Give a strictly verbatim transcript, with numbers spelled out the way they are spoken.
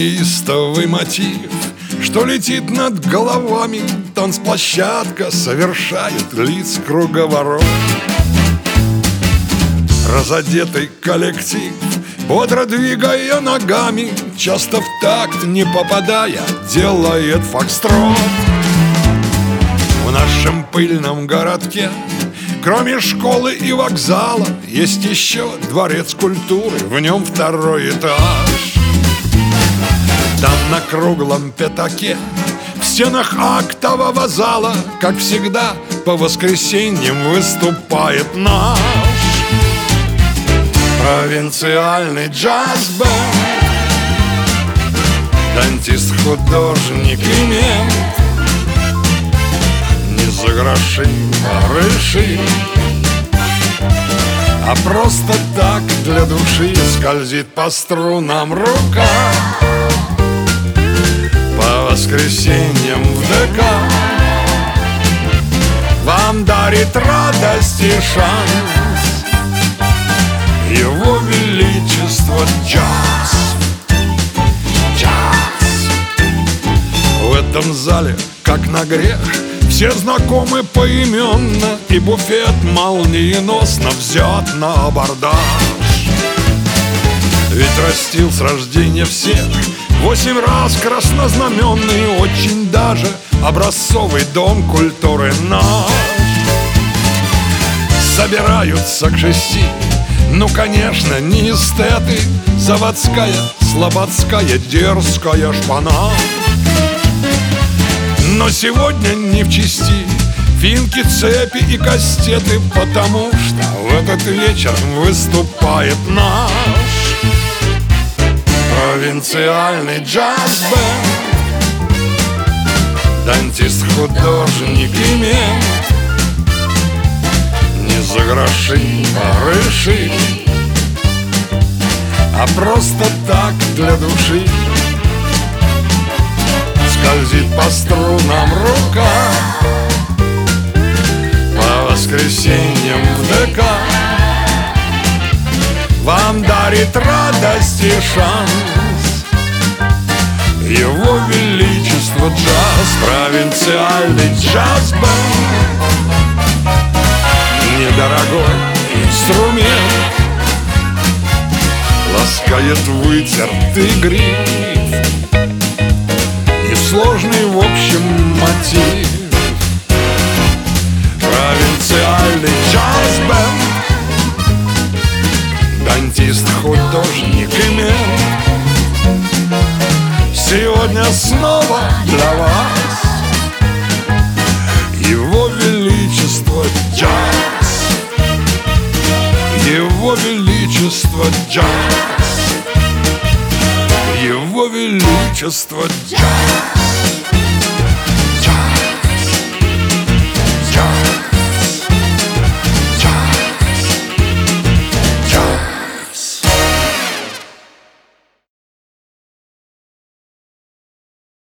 неистовый мотив, что летит над головами. Танцплощадка совершает лиц круговорот. Разодетый коллектив, бодро двигая ногами, часто в такт не попадая, делает фокстрот. В нашем пыльном городке, кроме школы и вокзала, есть еще дворец культуры, в нем второй этаж. Там на круглом пятаке, в стенах актового зала, как всегда, по воскресеньям выступает наш провинциальный джаз-бэнд. Дантист, художник и мент, не за гроши, барыши, а просто так для души скользит по струнам рука. По воскресеньям в ДК вам дарит радость и шанс Его Величество джаз. Джаз. В этом зале, как на грех, все знакомы поименно, и буфет молниеносно взят на абордаж. Ведь растил с рождения всех восемь раз краснознаменный, очень даже образцовый дом культуры наш. Собираются к шести, ну, конечно, не эстеты, заводская, слободская, дерзкая шпана. Но сегодня не в чести финки, цепи и кастеты, потому что в этот вечер выступает наш провинциальный джаз-бэнд. Дантист, художник и мент, не за гроши, барыши, а просто так для души скользит по струнам рука. По воскресеньям в ДК вам дарит радость и шанс Его Величество джаз. Провинциальный джаз-бэнд, недорогой инструмент, ласкает вытертый гриф, несложный в общем мотив. Провинциальный джаз-бэнд, дантист, художник и мент, сегодня снова для вас Его Величество джаз. Его Величество джаз. Его Величество джаз.